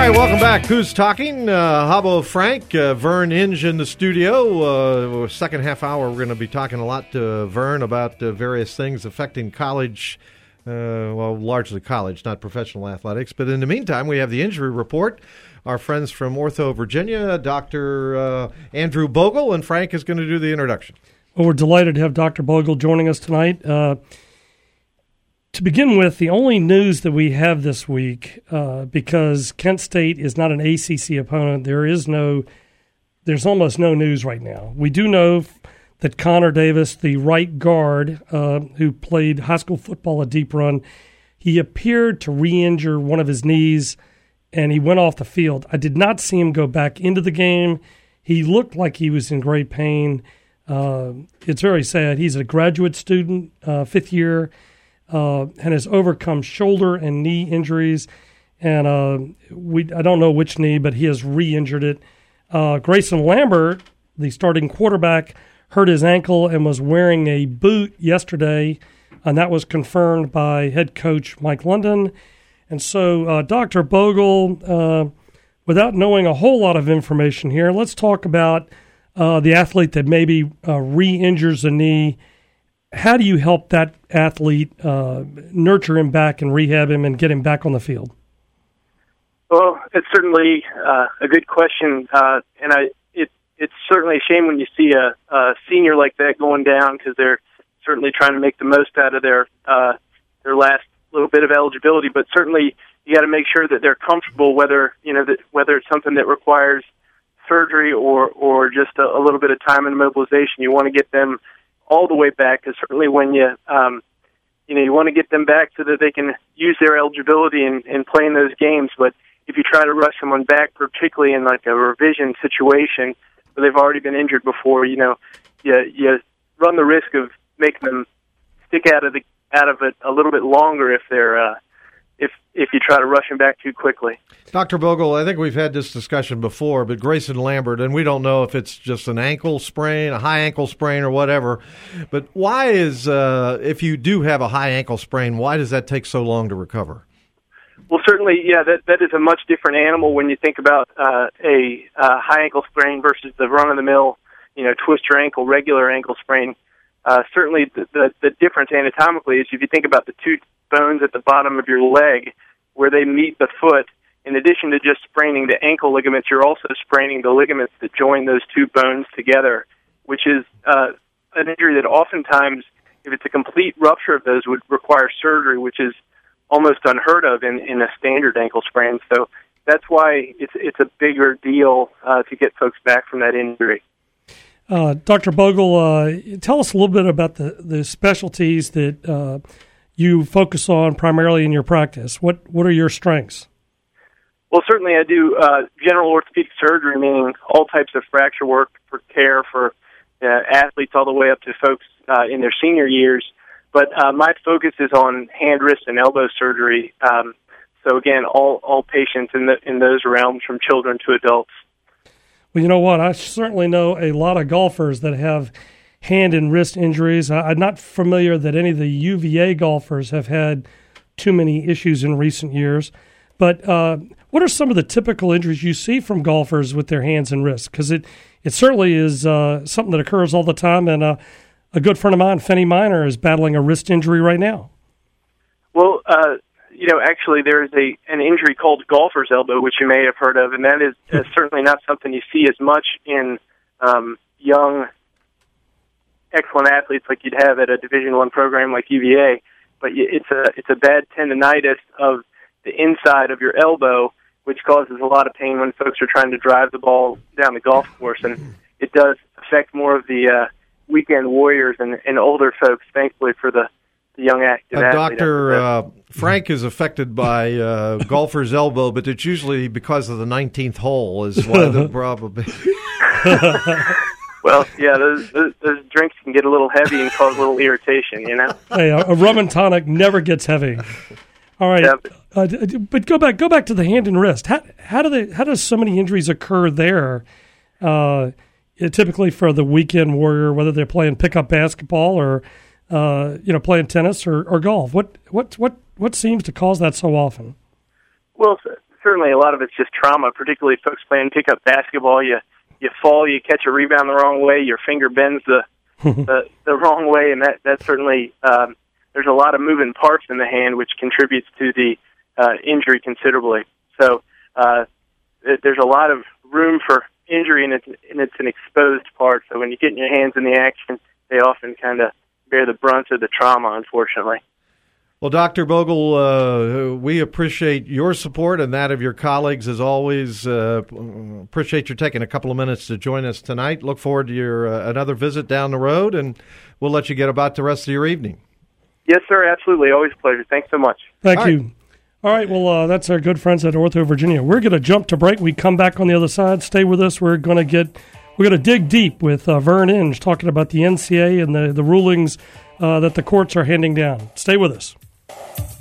right, welcome back. Who's Talking? Habbo Frank, Vern Inge in the studio. Second half hour, we're going to be talking a lot to Vern about various things affecting college, largely college, not professional athletics. But in the meantime, we have the injury report. Our friends from Ortho Virginia, Dr. Andrew Bogle, and Frank is going to do the introduction. Well, we're delighted to have Dr. Bogle joining us tonight. To begin with, the only news that we have this week, because Kent State is not an ACC opponent, there's almost no news right now. We do know that Connor Davis, the right guard who played high school football at Deep Run, he appeared to re-injure one of his knees, and he went off the field. I did not see him go back into the game. He looked like he was in great pain. It's very sad. He's a graduate student, fifth year, and has overcome shoulder and knee injuries. And I don't know which knee, but he has re-injured it. Grayson Lambert, the starting quarterback, hurt his ankle and was wearing a boot yesterday, and that was confirmed by head coach Mike London. And so, Dr. Bogle, without knowing a whole lot of information here, let's talk about the athlete that maybe re-injures a knee. How do you help that athlete nurture him back and rehab him and get him back on the field? Well, it's certainly a good question, and it's certainly a shame when you see a senior like that going down, because they're certainly trying to make the most out of their last little bit of eligibility. But certainly, you got to make sure that they're comfortable, whether it's something that requires surgery or just a little bit of time and mobilization. You want to get them all the way back, because certainly when you want to get them back so that they can use their eligibility and play in those games. But if you try to rush someone back, particularly in like a revision situation where they've already been injured before, you run the risk of making them stick out of it a little bit longer if they're if you try to rush them back too quickly. Dr. Bogle, I think we've had this discussion before, but Grayson Lambert, and we don't know if it's just an ankle sprain, a high ankle sprain, or whatever, but why is, if you do have a high ankle sprain, why does that take so long to recover? Well, certainly, yeah, that is a much different animal when you think about a high ankle sprain versus the run-of-the-mill, twist your ankle, regular ankle sprain. Certainly, the difference anatomically is if you think about the two bones at the bottom of your leg where they meet the foot, in addition to just spraining the ankle ligaments, you're also spraining the ligaments that join those two bones together, which is an injury that oftentimes, if it's a complete rupture of those, would require surgery, which is almost unheard of in a standard ankle sprain. So that's why it's a bigger deal to get folks back from that injury. Dr. Bogle, tell us a little bit about the specialties that you focus on primarily in your practice. What are your strengths? Well, certainly I do general orthopedic surgery, meaning all types of fracture work for care for athletes all the way up to folks in their senior years. But my focus is on hand, wrist, and elbow surgery. So again, all patients in those realms, from children to adults. Well, you know what? I certainly know a lot of golfers that have hand and wrist injuries. I'm not familiar that any of the UVA golfers have had too many issues in recent years. But what are some of the typical injuries you see from golfers with their hands and wrists? Because it certainly is something that occurs all the time. And a good friend of mine, Fenny Minor, is battling a wrist injury right now. Well, actually there is an injury called golfer's elbow, which you may have heard of, and that is certainly not something you see as much in young, excellent athletes like you'd have at a Division I program like UVA. But it's a bad tendonitis of the inside of your elbow, which causes a lot of pain when folks are trying to drive the ball down the golf course, and it does affect more of the weekend warriors and older folks, thankfully, for the young active athlete. Dr. Frank is affected by golfer's elbow, but it's usually because of the 19th hole is why the problem. Well, yeah, those drinks can get a little heavy and cause a little irritation, Hey, a rum and tonic never gets heavy. All right, yeah. But go back to the hand and wrist. How does so many injuries occur there? Typically for the weekend warrior, whether they're playing pickup basketball or playing tennis or golf. What seems to cause that so often? Well, certainly a lot of it's just trauma, particularly folks playing pickup basketball. You fall, you catch a rebound the wrong way, your finger bends the wrong way, and that certainly there's a lot of moving parts in the hand, which contributes to the injury considerably. So there's a lot of room for injury, and it's an exposed part. So when you get your hands in the action, they often kind of bear the brunt of the trauma, unfortunately. Well, Dr. Bogle, we appreciate your support and that of your colleagues as always. Appreciate you taking a couple of minutes to join us tonight. Look forward to your another visit down the road, and we'll let you get about the rest of your evening. Yes, sir, absolutely. Always a pleasure. Thanks so much. Thank you. All right, well, that's our good friends at Ortho Virginia. We're going to jump to break. We come back on the other side. Stay with us. We're going to dig deep with Vern Inge talking about the NCAA and the rulings that the courts are handing down. Stay with us.